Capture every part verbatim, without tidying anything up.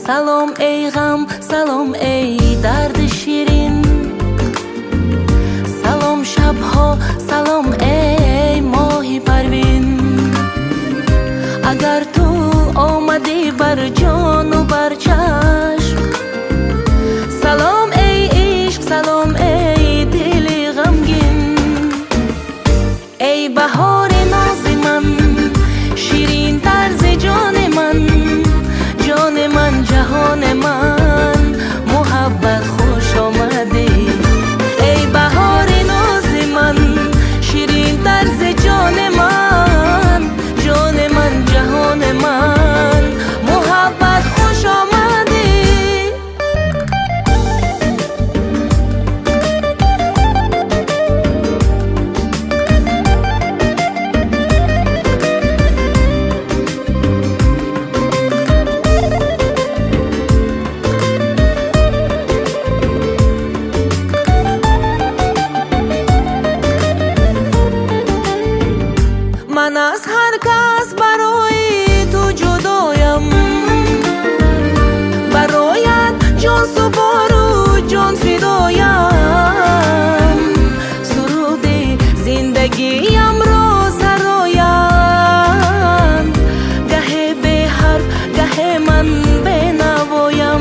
سلام ای غم، سلام ای درد شیرین، سلام شبها، سلام ای ماهی پروین. اگر تو آمدی بر جان و بر چشم، سلام ای عشق، سلام ای دل غمگین. ای بهار ناز من، شیرین طرز جان من، جان من، جهان من، محبت خوش آمدی. ای بهار ناز من، شیرین طرز جان من، جان من، جهان من، محبت خوش آمدی. من از هر کس برای تو جدایم، برایت جان سپارو، جان فدایم. سرود زندگیم را سرایم، گه به حرف، گه من بنوایم،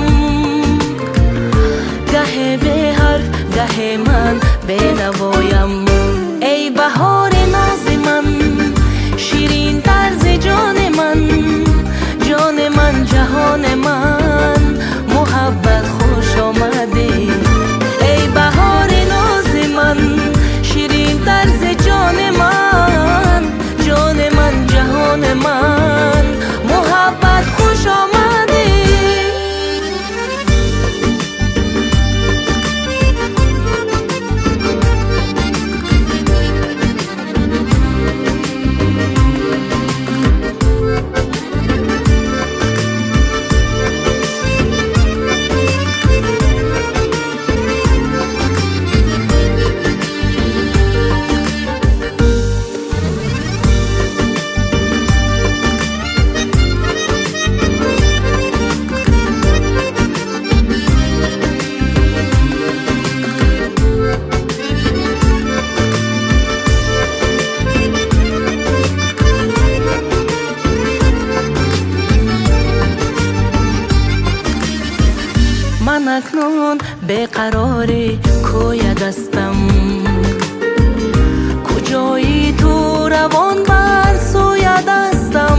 گه به حرف، گه من بنوایم. ای بهار ناز من، شیرین طرز جان من، جان من، جهان من، محبت خوش آمدی. ای بهار ناز من، شیرین طرز جان من، جان من، جهان من، محبت خوش آمدی. من اکنون بیقرار کوی دستم، کجایی تو روان بر سوی دستم.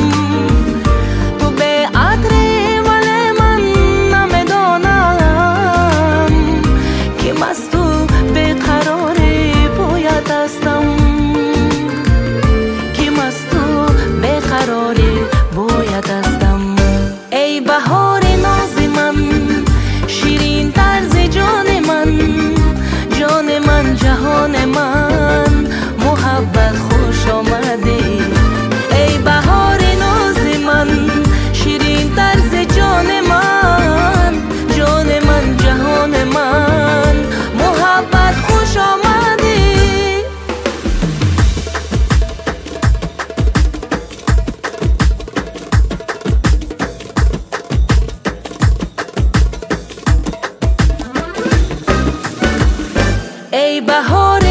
تو به عطری ولی من نمیدانم، که مست تو بیقرار بوی دستم، که مست تو بیقرار بوی دستم. ای بهار ناز من، شیرین طرز جان من، جان من، جهان من، محبت خوش آمدی. ای بهار ناز من، شیرین طرز جان من، جان من، جهان من، محبت خوش آمدی. ای بهار